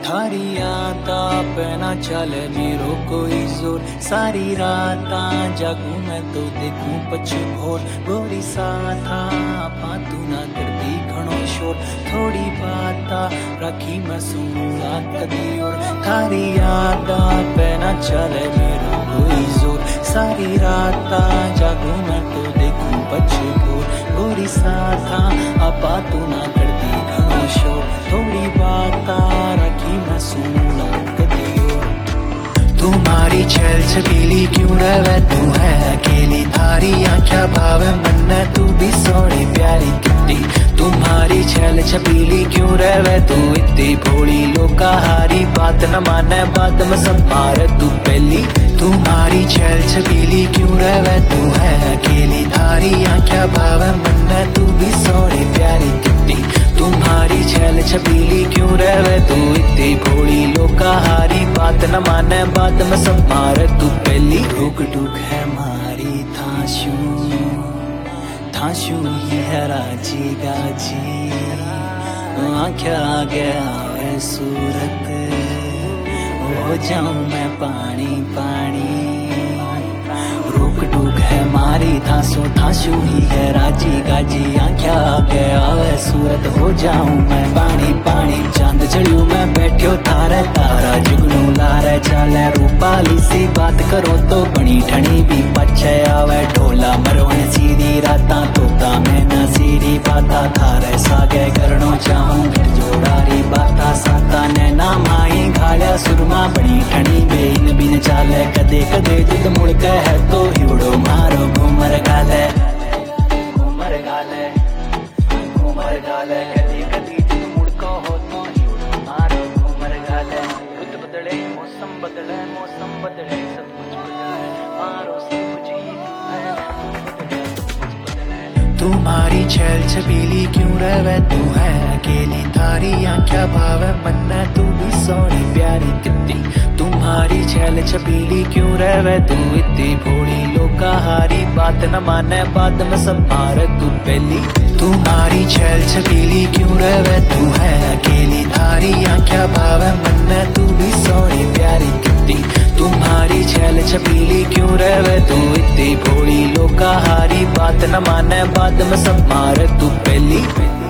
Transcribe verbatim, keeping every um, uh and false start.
थारी यादा पहना चले मेरो कोई जोर, सारी राता जागू मैं तो देखूं पछ भोर। गोरी साथा पातू ना करती घणो शोर, थोड़ी बाता रखी मैं सुनूंगा कदी और। थारी यादा पहना चले मेरो कोई जोर, सारी राता जागू मैं तो देखूं पछ भोर। गोरी साथा पातू ना करती घणो शोर, थोड़ी बाता रखी मैं सुनूंगा कदी और। तुम्हारी छल छबीली क्यों रवे तू है अकेली, थारी आँख्या भावे मन तू भी सोनी प्यारी कितनी। तुम्हारी छल छबीली क्यों रवे तू इतनी भोली, लोका हारी बात न माने बात में सब मारे तू पहली। तुम्हारी छल छबीली क्यों रवे तू है अकेली, थारी आँख्या भावे मन तू भी सोनी प्यारी कितनी। तुम्हारी छल छबीली क्यों रवे तू इतनी भोली, लोका हारी बात न माने बात में सब मारे तू पहली। रुक टूक है मारी थाशू थाशू ही है राजी गाजी, आँख्या गया है सूरत हो जाऊं मैं पानी पानी। रुक टूक है मारी थासू थाशू ही है राजी गाजी, आँख्या गया है सूरत हो जाऊं मैं पानी पानी। चांद चढ़ियो मैं बैठ्यो थारे तारा जुगनू लारे चाले, रूपाली सी बात करो तो बनी ठणी भी पछे आवे। ढोला मरवण सीधी राता तोता मैं ना सीधी बाता, थारे सागे करनो चाहूं बिट जोड़ारी बाता। साता नैना माई घाल्या सुरमा बनी ठणी बेइन बिन चाले, कदे कदे जिद मुड़क है तो हिवड़ो मारो घूमर गाले घूमर गाले घूमर गाले। कदी कदी जिद मुड़को हो तो हिवड़ो मारो घूमर गाले। रुत बदले मौसम बदले मौसम बदले सब कुछ बदले, मारो सब कुछ ही बदले। तुम्हारी छल छबीली क्यों रवे तू है अकेली, थारी आँख्या भावे मन तू भी सोनी प्यारी कितनी। तुम्हारी छल छबीली क्यों रवे तू इतनी भोली, लोका हारी बात न माने बात में सब मारे तू पहली। तुम्हारी छल छबीली क्यों रवे तू है अकेली, थारी आँख्या भावे मन तू भी सोनी प्यारी कितनी। तुम्हारी छल छबीली क्यों रवे तू इतनी भोली, लोका हारी बात न माने बात में सब मारे तू पहली।